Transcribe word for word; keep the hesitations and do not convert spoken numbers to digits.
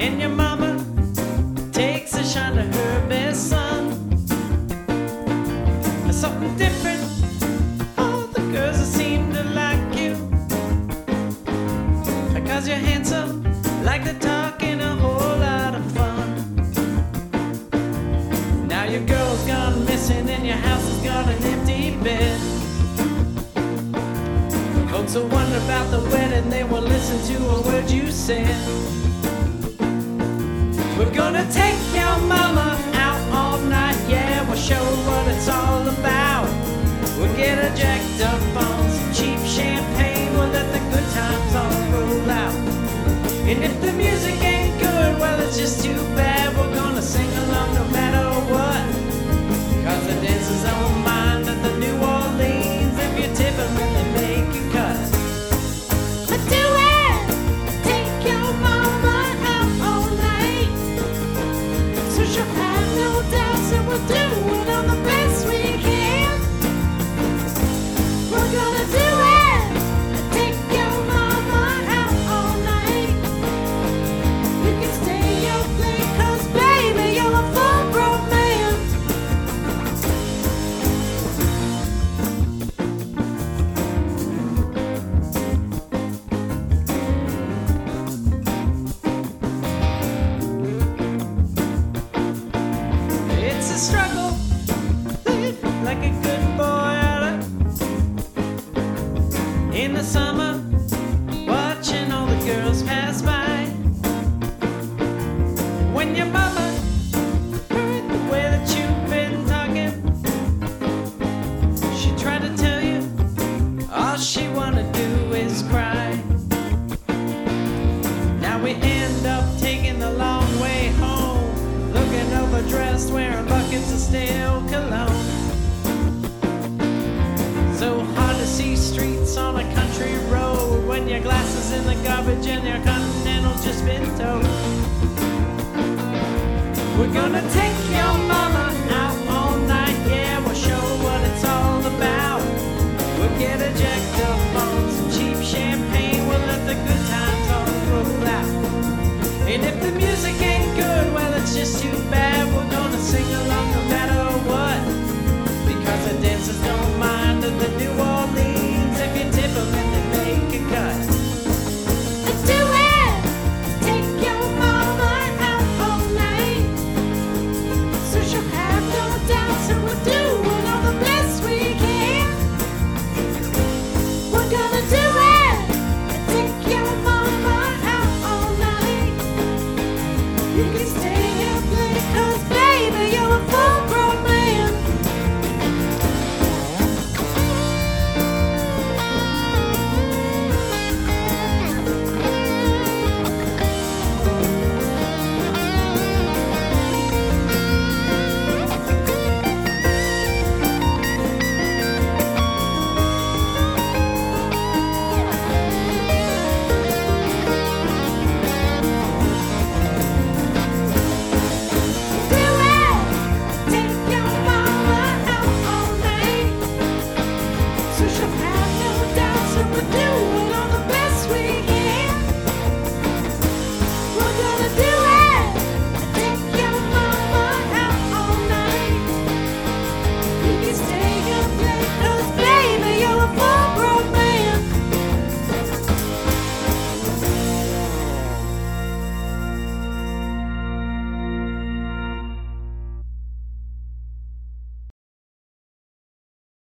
And your mama takes a shine to her best son. There's something different. All the girls that seem to like you, because you're handsome, like the talk, and a whole lot of fun. Now your girl's gone missing and your house has got an empty bed. Folks will wonder about the wedding, they will listen to a word you said. We're gonna take your mama out all night, yeah, we'll show her what it's all about. We'll get her jacked up on some cheap champagne, we'll let the good times all roll out. And if the music ain't good, well, it's just too bad. We're gonna sing along no matter what, cause the dancers don't mind at the New Orleans if you tip them and they make you cut. But do it! Take your mama out all night, so she'll have no doubts that we'll do it on the best we can. We're gonna do it! Take your mama out all night. You can stay up late, cause baby, you're a full grown man. It's a struggle, live like a good boy oughta. In the summer, watching all the girls pass by. When your mama heard the way that you've been talking, she tried to tell you all she wanna do is cry. Now we end up taking the long way home, looking overdressed, wearing buckets of stale cologne. So hard to see streets on a country road when your glasses in the garbage and your continental's just been towed. We're gonna take your mama out all night, yeah, we'll show her what it's all about. We'll get her jacked up on some cheap champagne, we'll let the good times all roll out. And if the music ain't good, well, it's just too bad. We're gonna sing along